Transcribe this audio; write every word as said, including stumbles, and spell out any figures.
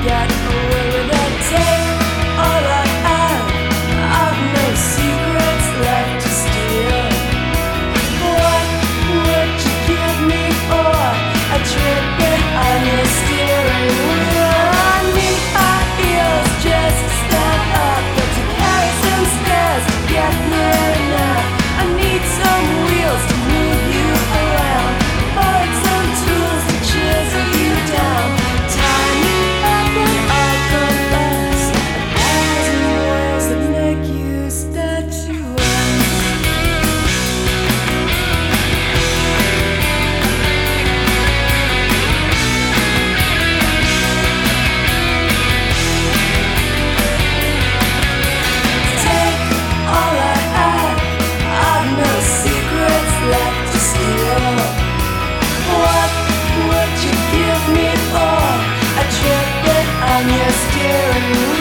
get away with it. Take all I have, I've no secrets left to steal. What would you give me for a trip behind your steering wheel? I need high heels just to stand up, but to carry some stairs to get near enough. I need some wheels to move you around, borrowed some tools to chisel you down. Tie me up and I'll confess a thousand ways that make you statuesque. Take all I have, I've no secrets left to steal. What would you give me for a trip on your steering wheel?